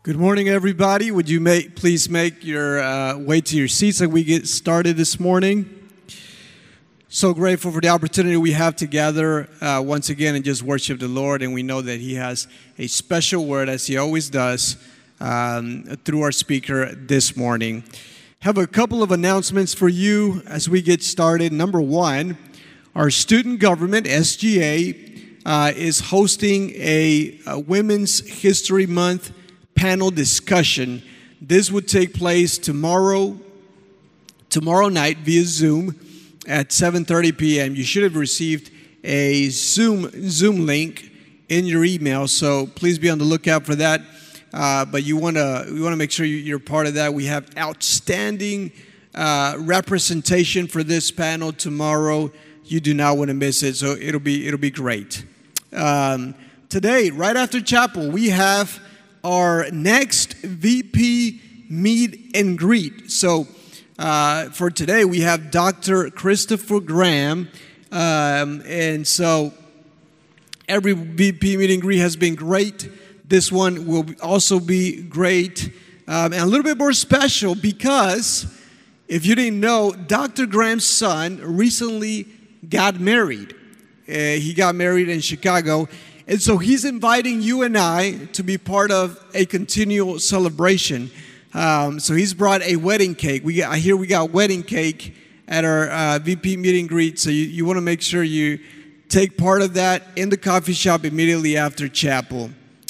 Good morning, everybody. Would you please make your way to your seats as we get started this morning? So grateful for the opportunity we have to gather once again and just worship the Lord. And we know that He has a special word, as He always does, through our speaker this morning. Have a couple of announcements for you as we get started. Number one, our student government, SGA, is hosting a Women's History Month panel discussion. This would take place tomorrow night via Zoom at 7:30 p.m. You should have received a Zoom link in your email, so please be on the lookout for that. But we want to make sure you're part of that. We have outstanding representation for this panel tomorrow. You do not want to miss it, so it'll be great. Today, right after chapel, we have our next VP meet and greet. So for today, we have Dr. Christopher Graham. And so every VP meet and greet has been great. This one will also be great. And a little bit more special because, if you didn't know, Dr. Graham's son recently got married. He got married in Chicago. And so he's inviting you and I to be part of a continual celebration. So he's brought a wedding cake. I hear we got wedding cake at our VP meet and greet. So you want to make sure you take part of that in the coffee shop immediately after chapel.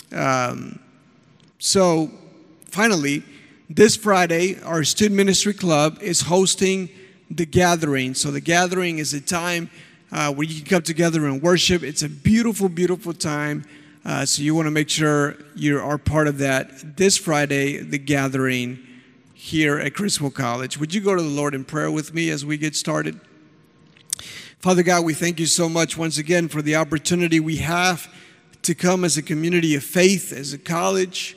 So finally, this Friday, our Student Ministry Club is hosting the Gathering. So the Gathering is a time where you can come together and worship. It's a beautiful, beautiful time. So you want to make sure you are part of that this Friday, the Gathering here at Criswell College. Would you go to the Lord in prayer with me as we get started? Father God, we thank you so much once again for the opportunity we have to come as a community of faith, as a college.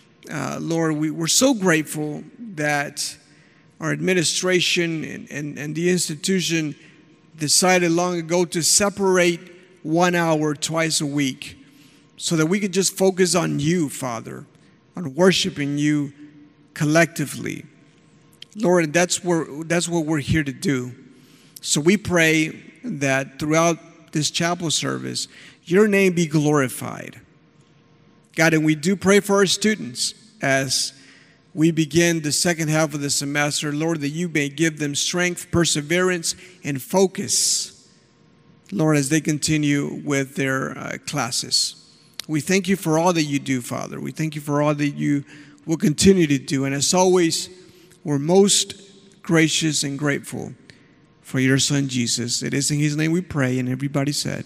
Lord, we're so grateful that our administration and the institution decided long ago to separate 1 hour twice a week so that we could just focus on you, Father, on worshiping you collectively. Lord, that's what we're here to do. So we pray that throughout this chapel service, your name be glorified. God, and we do pray for our students as we begin the second half of the semester, Lord, that you may give them strength, perseverance, and focus, Lord, as they continue with their classes. We thank you for all that you do, Father. We thank you for all that you will continue to do. And as always, we're most gracious and grateful for your Son, Jesus. It is in his name we pray, and everybody said,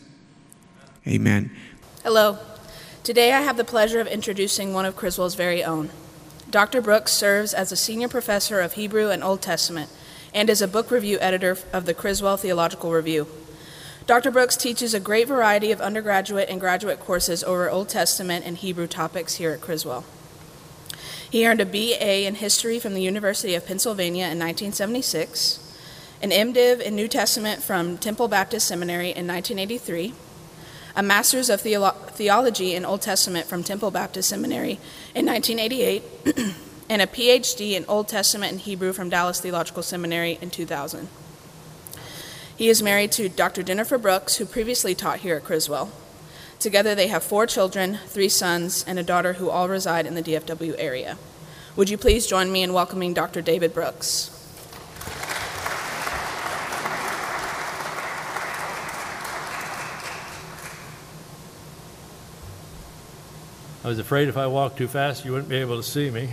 amen. Hello. Today I have the pleasure of introducing one of Criswell's very own. Dr. Brooks serves as a senior professor of Hebrew and Old Testament and is a book review editor of the Criswell Theological Review. Dr. Brooks teaches a great variety of undergraduate and graduate courses over Old Testament and Hebrew topics here at Criswell. He earned a BA in history from the University of Pennsylvania in 1976, an MDiv in New Testament from Temple Baptist Seminary in 1983, a Master's of Theology in Old Testament from Temple Baptist Seminary in 1988, and a PhD in Old Testament and Hebrew from Dallas Theological Seminary in 2000. He is married to Dr. Jennifer Brooks, who previously taught here at Criswell. Together they have 4 children, 3 sons, and a daughter who all reside in the DFW area. Would you please join me in welcoming Dr. David Brooks? I was afraid if I walked too fast, you wouldn't be able to see me.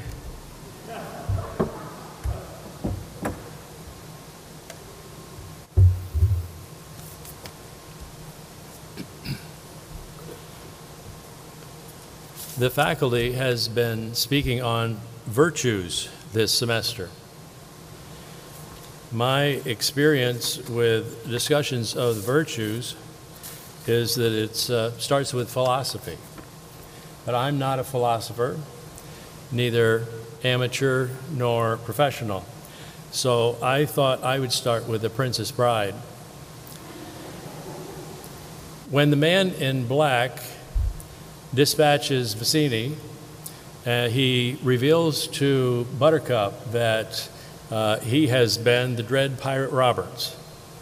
The faculty has been speaking on virtues this semester. My experience with discussions of the virtues is that it starts with philosophy. But I'm not a philosopher, neither amateur nor professional. So I thought I would start with The Princess Bride. When the man in black dispatches Vizzini he reveals to Buttercup that he has been the dread Pirate Roberts.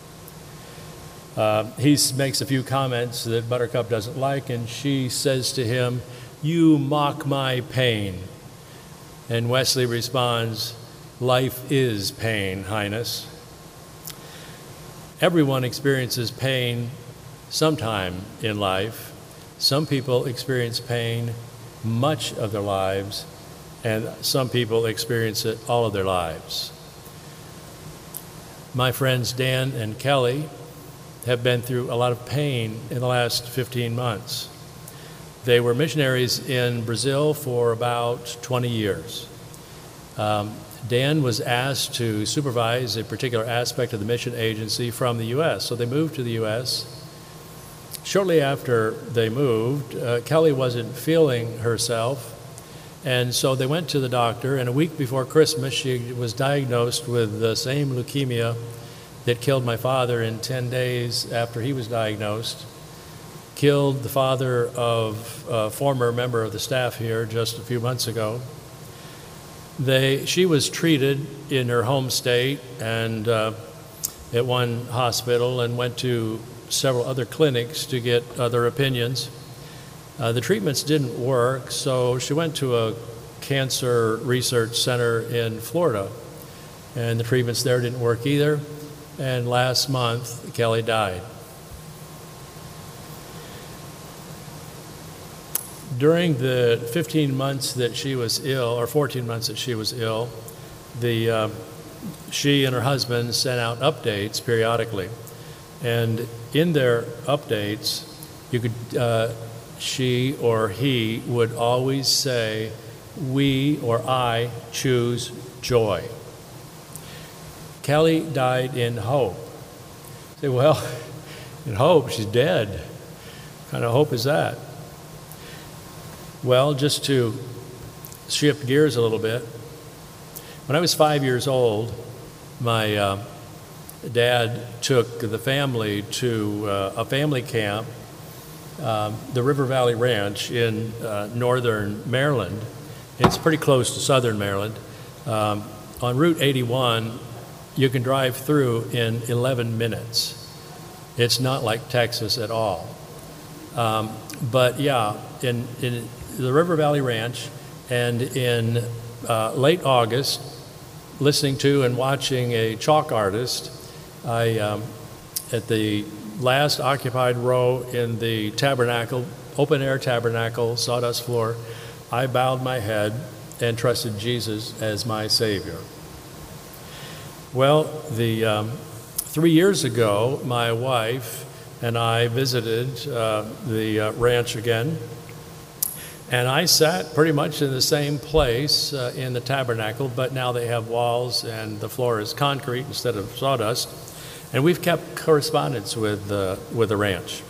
He makes a few comments that Buttercup doesn't like, and she says to him, "You mock my pain." And Wesley responds, "Life is pain, Highness." Everyone experiences pain sometime in life. Some people experience pain much of their lives, and some people experience it all of their lives. My friends Dan and Kelly have been through a lot of pain in the last 15 months. They were missionaries in Brazil for about 20 years. Dan was asked to supervise a particular aspect of the mission agency from the U.S., so they moved to the U.S. Shortly after they moved, Kelly wasn't feeling herself, and so they went to the doctor, and a week before Christmas, she was diagnosed with the same leukemia that killed my father in 10 days after he was diagnosed, killed the father of a former member of the staff here just a few months ago. She was treated in her home state and at one hospital, and went to several other clinics to get other opinions. The treatments didn't work, so she went to a cancer research center in Florida, and the treatments there didn't work either. And last month, Kelly died. During the 15 months that she was ill, or 14 months that she was ill, she and her husband sent out updates periodically. And in their updates, she or he would always say, "We," or "I choose joy." Kelly died in hope. You say, well, in hope, she's dead. What kind of hope is that? Well, just to shift gears a little bit, when I was 5 years old, my dad took the family to a family camp, the River Valley Ranch in northern Maryland. It's pretty close to southern Maryland. On Route 81, you can drive through in 11 minutes. It's not like Texas at all. But yeah, in the River Valley Ranch, and in late August, listening to and watching a chalk artist, at the last occupied row in the tabernacle, open air tabernacle, sawdust floor, I bowed my head and trusted Jesus as my Savior. Well, 3 years ago, my wife and I visited the ranch again, and I sat pretty much in the same place in the tabernacle, but now they have walls and the floor is concrete instead of sawdust. And we've kept correspondence with the ranch.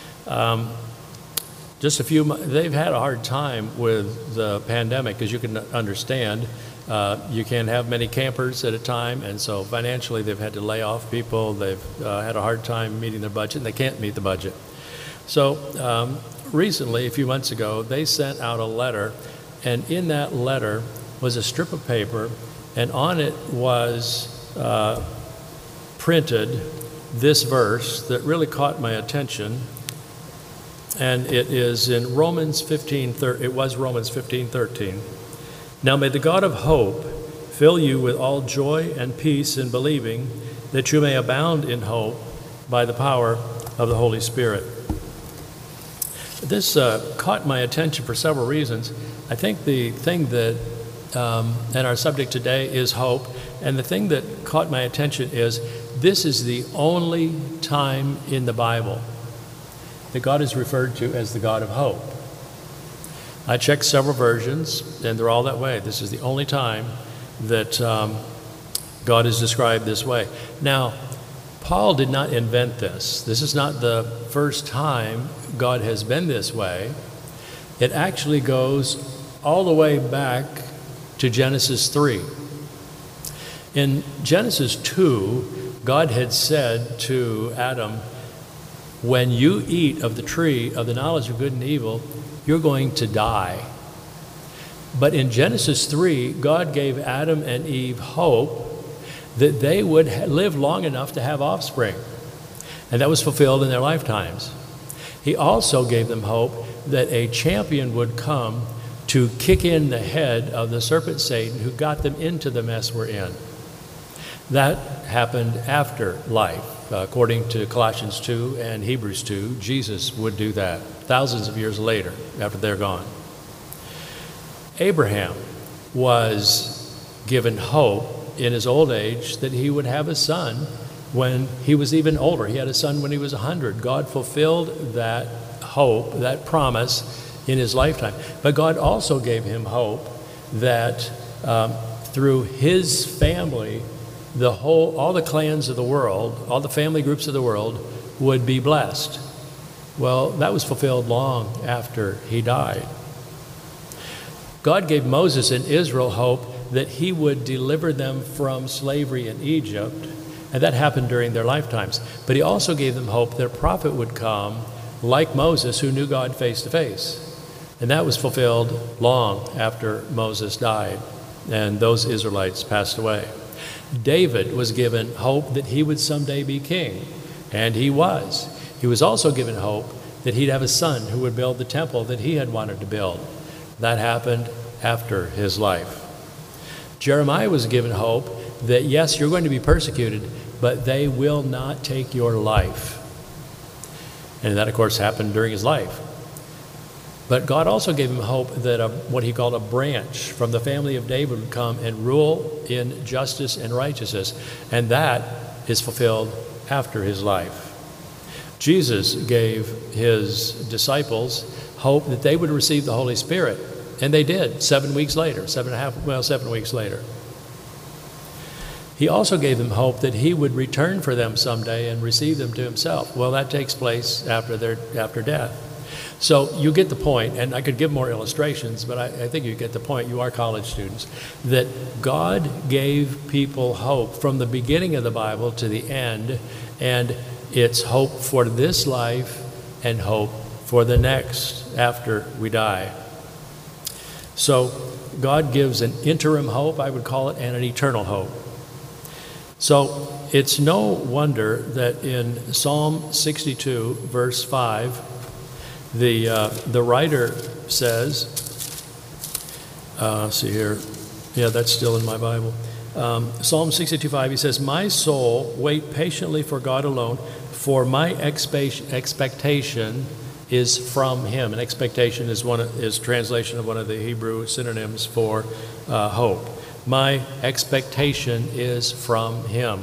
They've had a hard time with the pandemic, as you can understand. You can't have many campers at a time, and so financially they've had to lay off people. They've had a hard time meeting their budget, and they can't meet the budget. So recently, a few months ago, they sent out a letter, and in that letter was a strip of paper, and on it was printed this verse that really caught my attention, and it is in Romans 15:13. It was Romans 15:13. Now may the God of hope fill you with all joy and peace in believing, that you may abound in hope by the power of the Holy Spirit. This caught my attention for several reasons. I think the thing that, and our subject today is hope, and the thing that caught my attention is this is the only time in the Bible that God is referred to as the God of hope. I checked several versions, and they're all that way. This is the only time that God is described this way. Now, Paul did not invent this. This is not the first time God has been this way. It actually goes all the way back to Genesis 3. In Genesis 2, God had said to Adam, when you eat of the tree of the knowledge of good and evil, you're going to die. But in Genesis 3, God gave Adam and Eve hope that they would live long enough to have offspring. And that was fulfilled in their lifetimes. He also gave them hope that a champion would come to kick in the head of the serpent Satan who got them into the mess we're in. That happened after life. According to Colossians 2 and Hebrews 2, Jesus would do that thousands of years later after they're gone. Abraham was given hope in his old age that he would have a son when he was even older. He had a son when he was 100. God fulfilled that hope, that promise in his lifetime. But God also gave him hope that through his family, all the clans of the world, all the family groups of the world would be blessed. Well, that was fulfilled long after he died. God gave Moses and Israel hope that he would deliver them from slavery in Egypt, and that happened during their lifetimes. But he also gave them hope that a prophet would come like Moses who knew God face to face. And that was fulfilled long after Moses died and those Israelites passed away. David was given hope that he would someday be king, and he was. He was also given hope that he'd have a son who would build the temple that he had wanted to build. That happened after his life. Jeremiah was given hope that, yes, you're going to be persecuted, but they will not take your life. And that, of course, happened during his life. But God also gave him hope that what he called a branch from the family of David would come and rule in justice and righteousness. And that is fulfilled after his life. Jesus gave his disciples hope that they would receive the Holy Spirit. And they did 7 weeks later, 7 weeks later. He also gave them hope that he would return for them someday and receive them to himself. Well, that takes place after death. So you get the point, and I could give more illustrations, but I think you get the point. You are college students, that God gave people hope from the beginning of the Bible to the end, and it's hope for this life and hope for the next after we die. So God gives an interim hope, I would call it, and an eternal hope. So it's no wonder that in Psalm 62, verse 5, the writer says, see here, yeah, that's still in my Bible. Psalm 62:5, he says, "My soul, wait patiently for God alone, for my expectation is from him." And expectation is translation of one of the Hebrew synonyms for hope. My expectation is from him.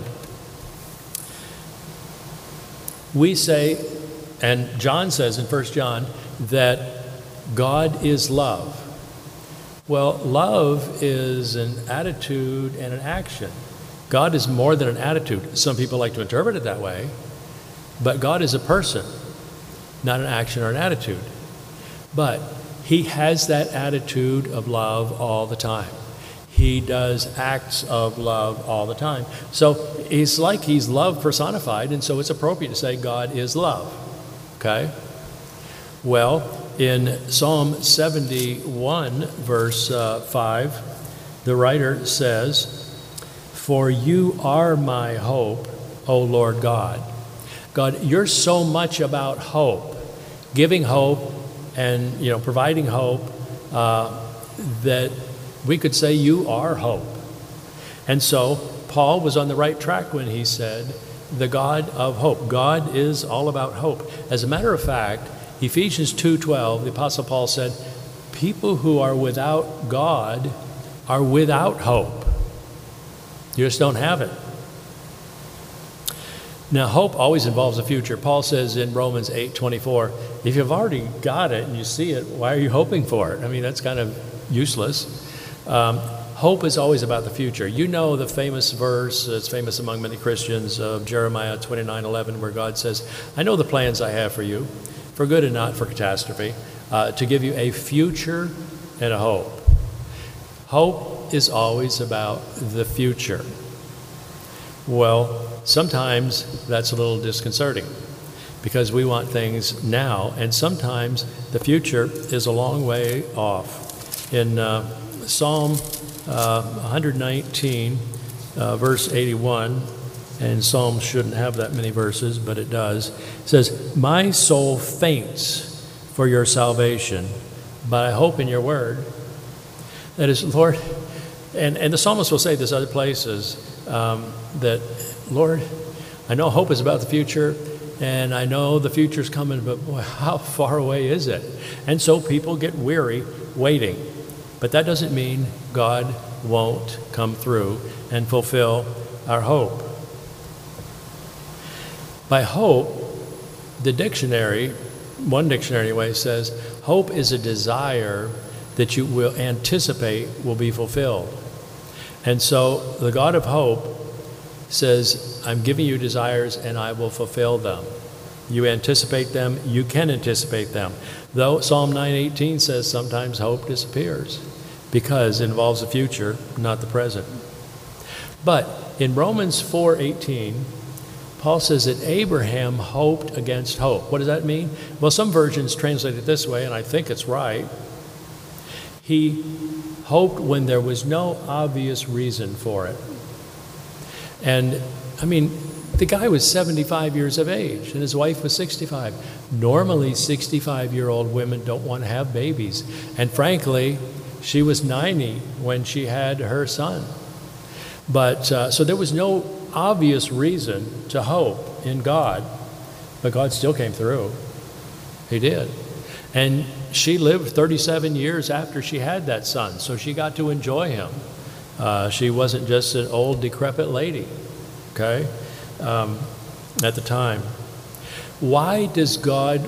We say, and John says in 1 John, that God is love. Well, love is an attitude and an action. God is more than an attitude. Some people like to interpret it that way, but God is a person, not an action or an attitude. But he has that attitude of love all the time. He does acts of love all the time. So it's like he's love personified, and so it's appropriate to say God is love. Okay? Well, in Psalm 71, verse 5, the writer says, "For you are my hope, O Lord God." God, you're so much about hope, giving hope and providing hope, that we could say you are hope. And so Paul was on the right track when he said, the God of hope. God is all about hope. As a matter of fact, Ephesians 2:12, the Apostle Paul said, people who are without God are without hope. You just don't have it. Now, hope always involves the future. Paul says in Romans 8:24, if you've already got it and you see it, why are you hoping for it? I mean, that's kind of useless. Hope is always about the future. You know the famous verse, it's famous among many Christians, of Jeremiah 29:11, where God says, I know the plans I have for you, for good and not for catastrophe, to give you a future and a hope. Hope is always about the future. Well, sometimes that's a little disconcerting because we want things now, and sometimes the future is a long way off. In Psalm 119, verse 81, and Psalms shouldn't have that many verses, but it does. It says, "My soul faints for your salvation, but I hope in your word." That is, Lord, and the psalmist will say this other places, that, Lord, I know hope is about the future, and I know the future's coming, but boy, how far away is it? And so people get weary waiting. But that doesn't mean God won't come through and fulfill our hope. By hope, the dictionary, one dictionary anyway, says, hope is a desire that you will anticipate will be fulfilled. And so the God of hope says, I'm giving you desires and I will fulfill them. You anticipate them, you can anticipate them. Though Psalm 9:18 says sometimes hope disappears because it involves the future, not the present. But in Romans 4:18, Paul says that Abraham hoped against hope. What does that mean? Well, some versions translate it this way, and I think it's right. He hoped when there was no obvious reason for it. And, I mean, the guy was 75 years of age, and his wife was 65. Normally, 65-year-old women don't want to have babies. And frankly, she was 90 when she had her son. But, so there was no obvious reason to hope in God, but God still came through. He did. And she lived 37 years after she had that son, so she got to enjoy him. She wasn't just an old, decrepit lady, okay, at the time. Why is God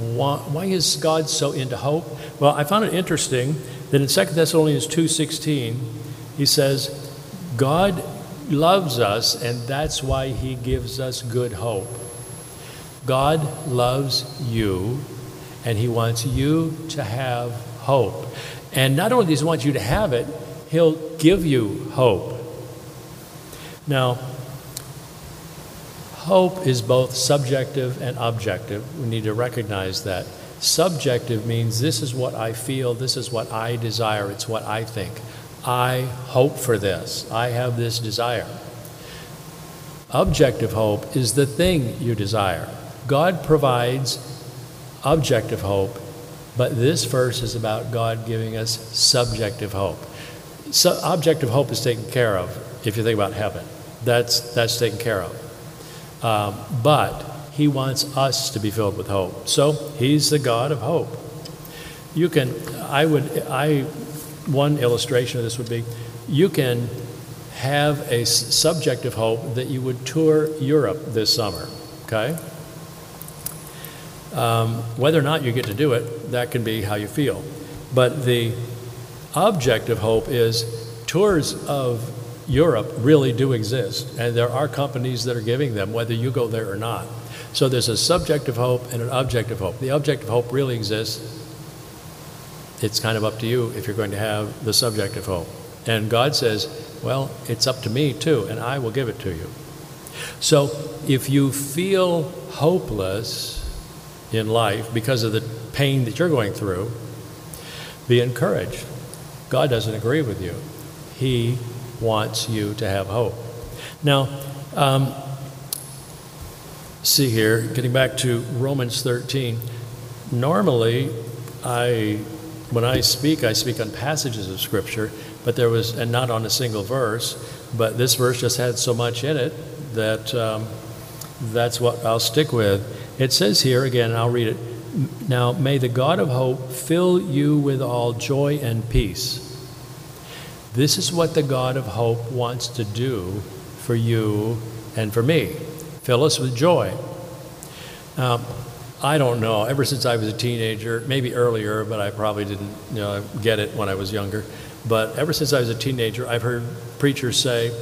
so into hope? Well, I found it interesting that in 2 Thessalonians 2:16, he says, God loves us, and that's why he gives us good hope. God loves you, and he wants you to have hope. And not only does he want you to have it, he'll give you hope. Now, hope is both subjective and objective. We need to recognize that. Subjective means this is what I feel, this is what I desire, it's what I think. I hope for this. I have this desire. Objective hope is the thing you desire. God provides objective hope, but this verse is about God giving us subjective hope. So objective hope is taken care of if you think about heaven. That's taken care of. But he wants us to be filled with hope. So he's the God of hope. One illustration of this would be, you can have a subjective hope that you would tour Europe this summer, okay? Whether or not you get to do it, that can be how you feel. But the objective hope is tours of Europe really do exist, and there are companies that are giving them, whether you go there or not. So there's a subjective hope and an objective hope. The objective hope really exists. It's kind of up to you if you're going to have the subjective hope. And God says, well, it's up to me too, and I will give it to you. So if you feel hopeless in life because of the pain that you're going through, be encouraged. God doesn't agree with you. He wants you to have hope. Now, see here, getting back to Romans 13, normally when I speak on passages of Scripture, but and not on a single verse, but this verse just had so much in it that that's what I'll stick with. It says here, again, and I'll read it, now may the God of hope fill you with all joy and peace. This is what the God of hope wants to do for you and for me. Fill us with joy. I don't know, ever since I was a teenager, maybe earlier, but I probably didn't get it when I was younger. But ever since I was a teenager, I've heard preachers say,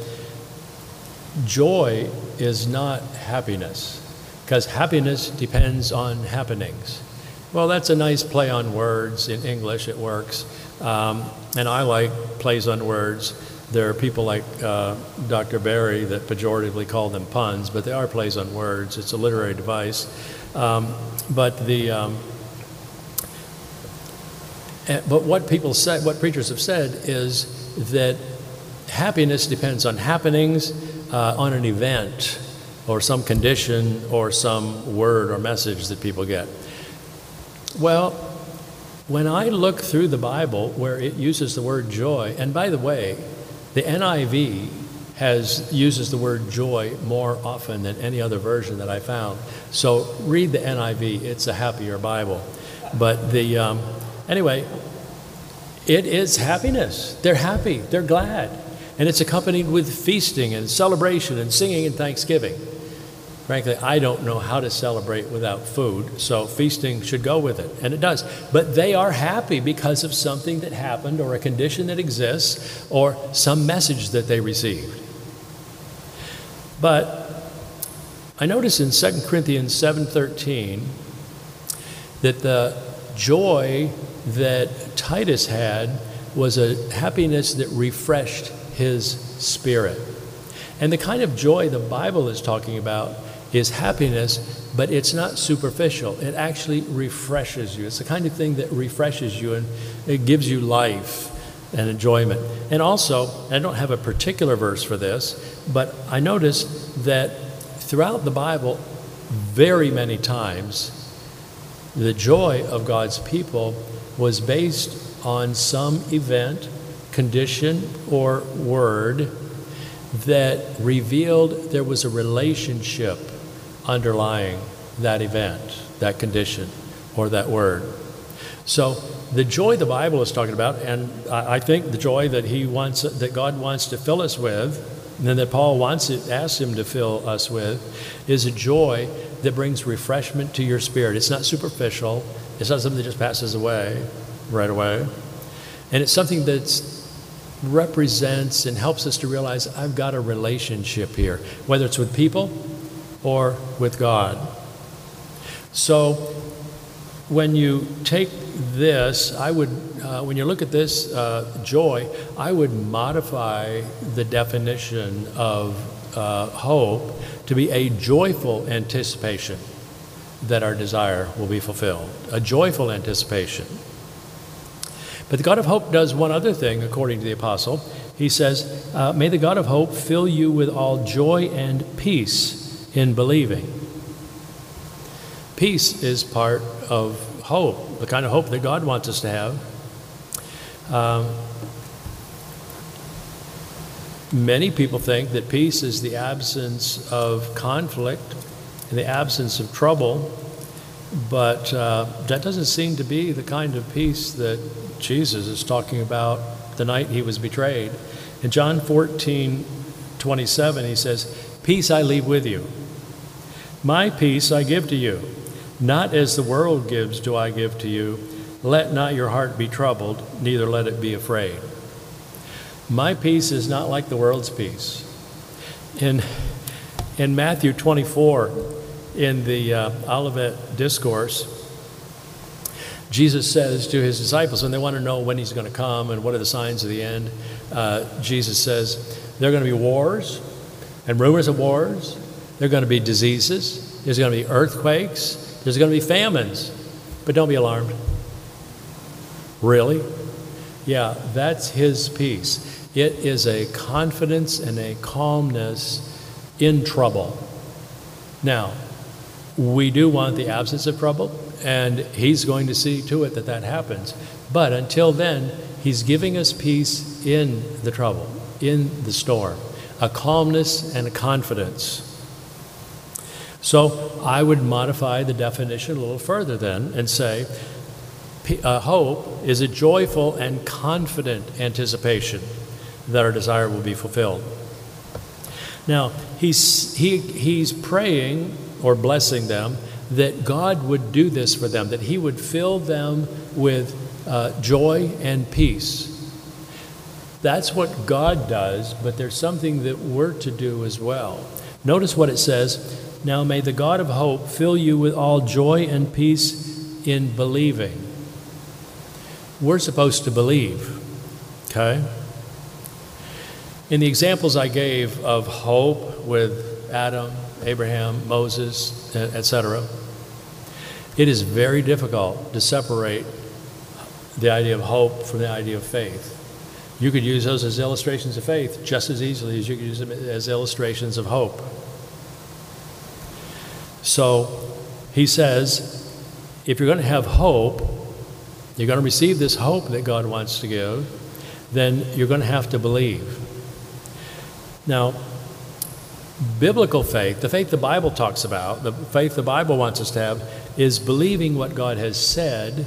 joy is not happiness, because happiness depends on happenings. Well, that's a nice play on words. In English, it works. And I like plays on words. There are people like Dr. Barry that pejoratively call them puns, but they are plays on words. It's a literary device. But what people say, what preachers have said, is that happiness depends on happenings, on an event, or some condition, or some word or message that people get. Well, when I look through the Bible where it uses the word joy, and by the way, the NIV uses the word joy more often than any other version that I found. So read the NIV; it's a happier Bible. But anyway, it is happiness. They're happy. They're glad, and it's accompanied with feasting and celebration and singing and thanksgiving. Frankly, I don't know how to celebrate without food, so feasting should go with it, and it does. But they are happy because of something that happened, or a condition that exists, or some message that they received. But I notice in 2 Corinthians 7:13 that the joy that Titus had was a happiness that refreshed his spirit. And the kind of joy the Bible is talking about is happiness, but it's not superficial. It actually refreshes you. It's the kind of thing that refreshes you, and it gives you life and enjoyment. And also, I don't have a particular verse for this, but I noticed that throughout the Bible, very many times, the joy of God's people was based on some event, condition, or word that revealed there was a relationship underlying that event, that condition, or that word. So the joy the Bible is talking about, and I think the joy that God wants to fill us with, and that Paul asks him to fill us with, is a joy that brings refreshment to your spirit. It's not superficial. It's not something that just passes away right away. And it's something that represents and helps us to realize I've got a relationship here, whether it's with people or with God. So when you take this, when you look at this joy, I would modify the definition of hope to be a joyful anticipation that our desire will be fulfilled. A joyful anticipation. But the God of hope does one other thing, according to the apostle. He says, may the God of hope fill you with all joy and peace in believing. Peace is part of hope, the kind of hope that God wants us to have. Many people think that peace is the absence of conflict and the absence of trouble, but that doesn't seem to be the kind of peace that Jesus is talking about the night he was betrayed. In John 14:27, he says, "Peace I leave with you. My peace I give to you. Not as the world gives do I give to you. Let not your heart be troubled, neither let it be afraid." My peace is not like the world's peace. In Matthew 24, in the Olivet Discourse, Jesus says to his disciples, when they want to know when he's going to come and what are the signs of the end, Jesus says, there are going to be wars and rumors of wars. There are going to be diseases. There's going to be earthquakes. There's going to be famines. But don't be alarmed. Really? Yeah, that's his peace. It is a confidence and a calmness in trouble. Now, we do want the absence of trouble, and he's going to see to it that that happens. But until then, he's giving us peace in the trouble, in the storm, a calmness and a confidence. So I would modify the definition a little further then and say hope is a joyful and confident anticipation that our desire will be fulfilled. Now, he's praying or blessing them that God would do this for them, that he would fill them with joy and peace. That's what God does, but there's something that we're to do as well. Notice what it says, "Now may the God of hope fill you with all joy and peace in believing." We're supposed to believe, okay? In the examples I gave of hope with Adam, Abraham, Moses, etc., it is very difficult to separate the idea of hope from the idea of faith. You could use those as illustrations of faith just as easily as you could use them as illustrations of hope. So he says, if you're going to have hope, you're going to receive this hope that God wants to give, then you're going to have to believe. Now, biblical faith, the faith the Bible talks about, the faith the Bible wants us to have, is believing what God has said.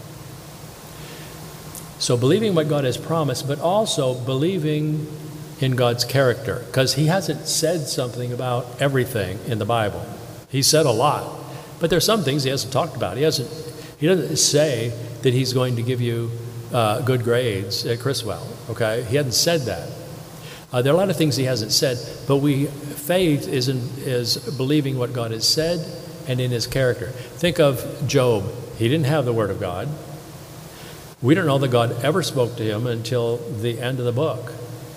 So believing what God has promised, but also believing in God's character, because he hasn't said something about everything in the Bible. He said a lot, but there's some things he hasn't talked about. He doesn't say that he's going to give you good grades at Criswell, okay? He hasn't said that. There are a lot of things he hasn't said, but faith is believing what God has said and in his character. Think of Job. He didn't have the word of God. We don't know that God ever spoke to him until the end of the book.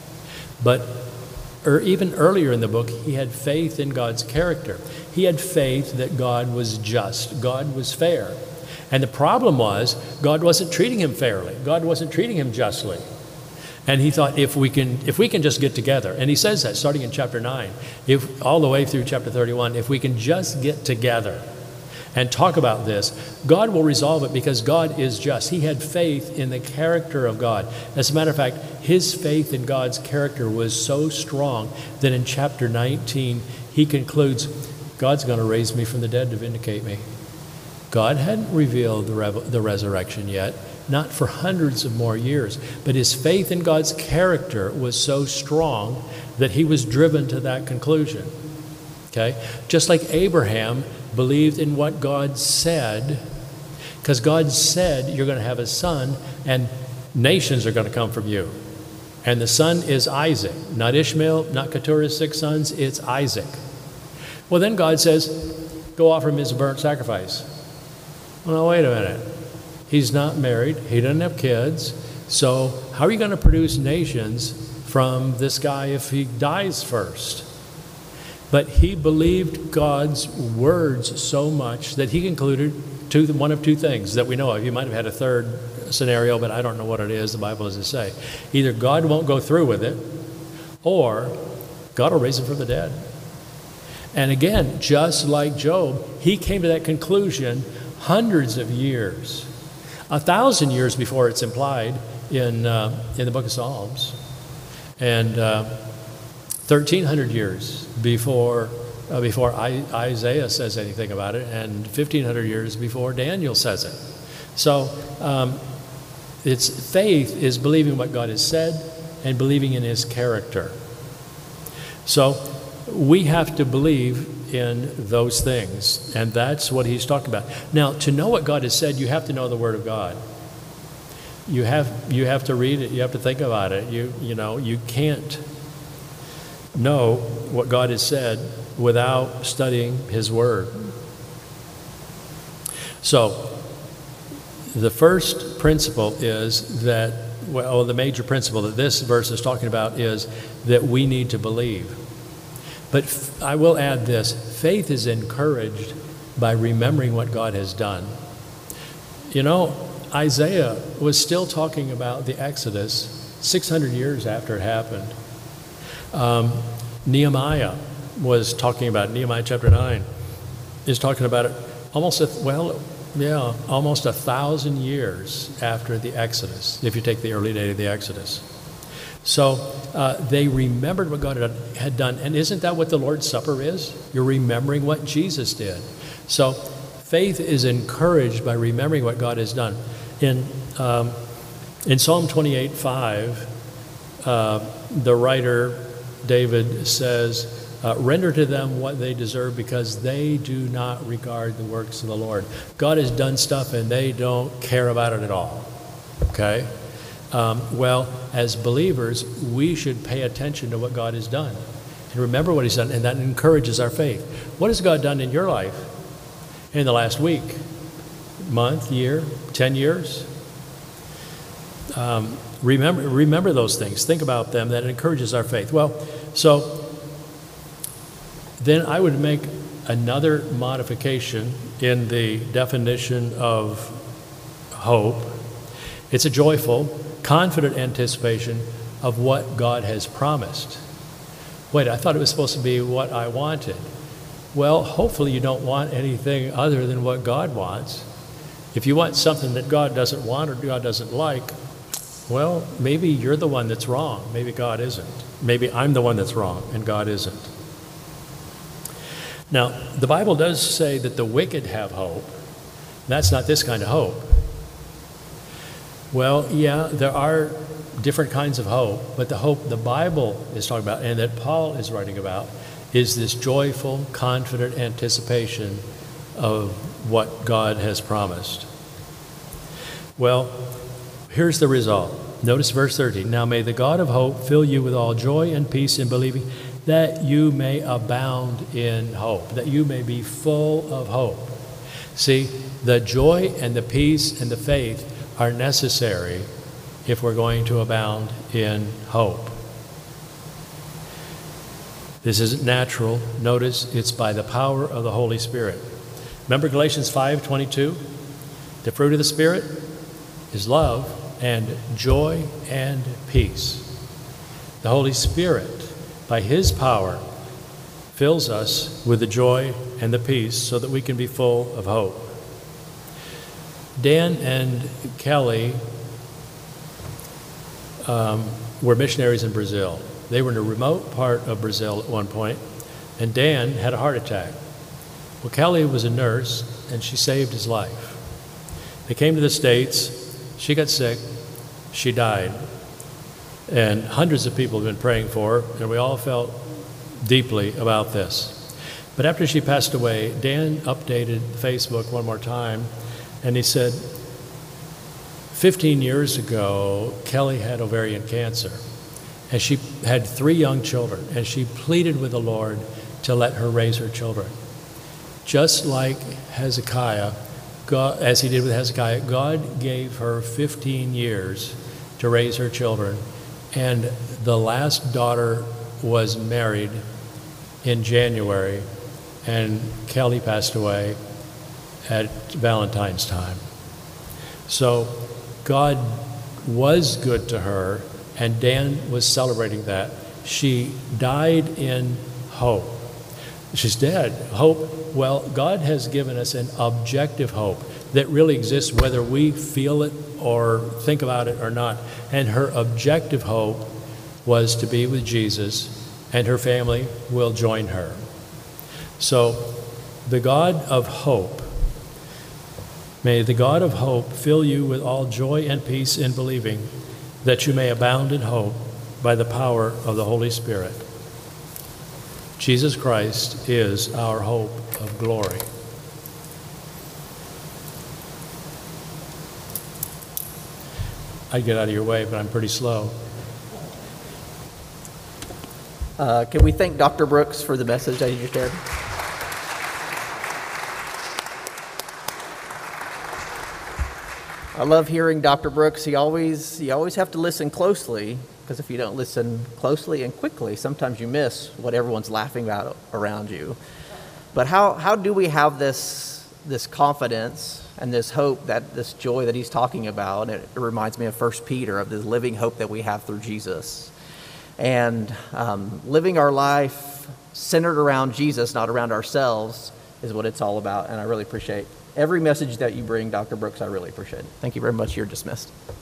But even earlier in the book, he had faith in God's character. He had faith that God was just, God was fair. And the problem was, God wasn't treating him fairly. God wasn't treating him justly. And he thought, if we can just get together, and he says that starting in chapter 9, all the way through chapter 31, if we can just get together and talk about this, God will resolve it because God is just. He had faith in the character of God. As a matter of fact, his faith in God's character was so strong that in chapter 19, he concludes, God's going to raise me from the dead to vindicate me. God hadn't revealed the resurrection yet, not for hundreds of more years, but his faith in God's character was so strong that he was driven to that conclusion. Okay? Just like Abraham believed in what God said, because God said you're going to have a son and nations are going to come from you. And the son is Isaac, not Ishmael, not Keturah's 6 sons, it's Isaac. Well, then God says, go offer him his burnt sacrifice. Well, now, wait a minute. He's not married. He doesn't have kids. So how are you going to produce nations from this guy if he dies first? But he believed God's words so much that he concluded one of two things that we know of. You might have had a third scenario, but I don't know what it is. The Bible doesn't say. Either God won't go through with it, or God will raise him from the dead. And again, just like Job, he came to that conclusion hundreds of years, 1,000 years before it's implied in the book of Psalms, and 1,300 years before Isaiah says anything about it, and 1,500 years before Daniel says it. So it's faith is believing what God has said and believing in his character. So we have to believe in those things, and that's what he's talking about. Now, to know what God has said, you have to know the Word of God. You have to read it. You have to think about it. You can't know what God has said without studying his Word. So, the first principle is that, the major principle that this verse is talking about is that we need to believe. But I will add this, faith is encouraged by remembering what God has done. Isaiah was still talking about the Exodus 600 years after it happened. Nehemiah was talking about it. Nehemiah chapter 9 is talking about it almost 1,000 years after the Exodus, if you take the early date of the Exodus. So they remembered what God had done. And isn't that what the Lord's Supper is? You're remembering what Jesus did. So faith is encouraged by remembering what God has done. In Psalm 28:5, the writer David says, render to them what they deserve because they do not regard the works of the Lord. God has done stuff and they don't care about it at all. Okay? Well, as believers, we should pay attention to what God has done and remember what he's done, and that encourages our faith. What has God done in your life in the last week, month, year, 10 years? Remember those things. Think about them. That encourages our faith. Well, so then I would make another modification in the definition of hope. It's a joyful, confident anticipation of what God has promised. Wait, I thought it was supposed to be what I wanted. Well, hopefully you don't want anything other than what God wants. If you want something that God doesn't want or God doesn't like, well, maybe you're the one that's wrong. Maybe God isn't. Maybe I'm the one that's wrong and God isn't. Now, the Bible does say that the wicked have hope. That's not this kind of hope. Well, yeah, there are different kinds of hope, but the hope the Bible is talking about and that Paul is writing about is this joyful, confident anticipation of what God has promised. Well, here's the result. Notice verse 13. Now may the God of hope fill you with all joy and peace in believing, that you may abound in hope, that you may be full of hope. See, the joy and the peace and the faith are necessary if we're going to abound in hope. This isn't natural. Notice it's by the power of the Holy Spirit. Remember Galatians 5:22? The fruit of the Spirit is love and joy and peace. The Holy Spirit, by His power, fills us with the joy and the peace so that we can be full of hope. Dan and Kelly were missionaries in Brazil. They were in a remote part of Brazil at one point, and Dan had a heart attack. Well, Kelly was a nurse, and she saved his life. They came to the States. She got sick. She died. And hundreds of people have been praying for her, and we all felt deeply about this. But after she passed away, Dan updated Facebook one more time, and he said, 15 years ago, Kelly had ovarian cancer, and she had 3 young children, and she pleaded with the Lord to let her raise her children. Just like Hezekiah, God, as he did with Hezekiah, God gave her 15 years to raise her children, and the last daughter was married in January, and Kelly passed away at Valentine's time. So God was good to her, and Dan was celebrating that. She died in hope. She's dead. Hope, well, God has given us an objective hope that really exists whether we feel it or think about it or not. And her objective hope was to be with Jesus, and her family will join her. So the God of hope, may the God of hope fill you with all joy and peace in believing, that you may abound in hope by the power of the Holy Spirit. Jesus Christ is our hope of glory. I'd get out of your way, but I'm pretty slow. Can we thank Dr. Brooks for the message that he just shared? I love hearing Dr. Brooks. You always have to listen closely, because if you don't listen closely and quickly, sometimes you miss what everyone's laughing about around you. But how do we have this confidence and this hope, that this joy that he's talking about? And it reminds me of 1 Peter, of this living hope that we have through Jesus. And living our life centered around Jesus, not around ourselves, is what it's all about. And I really appreciate every message that you bring, Dr. Brooks. I really appreciate it. Thank you very much. You're dismissed.